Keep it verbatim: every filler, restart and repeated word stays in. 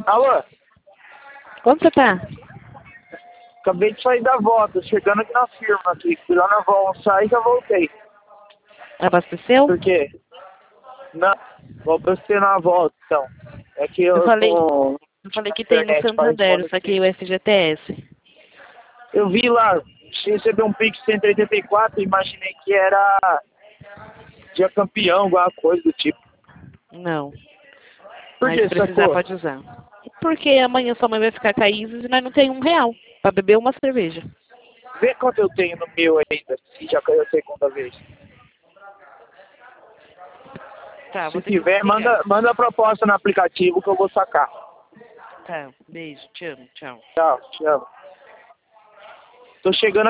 Alô? Onde você tá? Acabei de sair da volta, chegando aqui na firma aqui. Fui lá na volta, saí e já voltei. Abasteceu? Por quê? Não, vou abastecer na volta, então. É que eu, Eu falei, tô eu falei na que tem no internet para Santander, responder isso aqui aqui. é o F G T S. Eu vi lá, se receber um Pix cento e oitenta e quatro, imaginei que era dia campeão, alguma coisa do tipo. Não. Por Mas que, se precisar, sacou? pode usar. Porque amanhã sua mãe vai ficar com a Isis e nós não tem um real pra beber uma cerveja. Vê quanto eu tenho no meu ainda, se já caiu a segunda vez. Tá, Se vou ter que tiver, desligar. manda, manda a proposta no aplicativo que eu vou sacar. Tá, beijo, te amo, tchau. Tchau, te amo. Tô chegando aqui.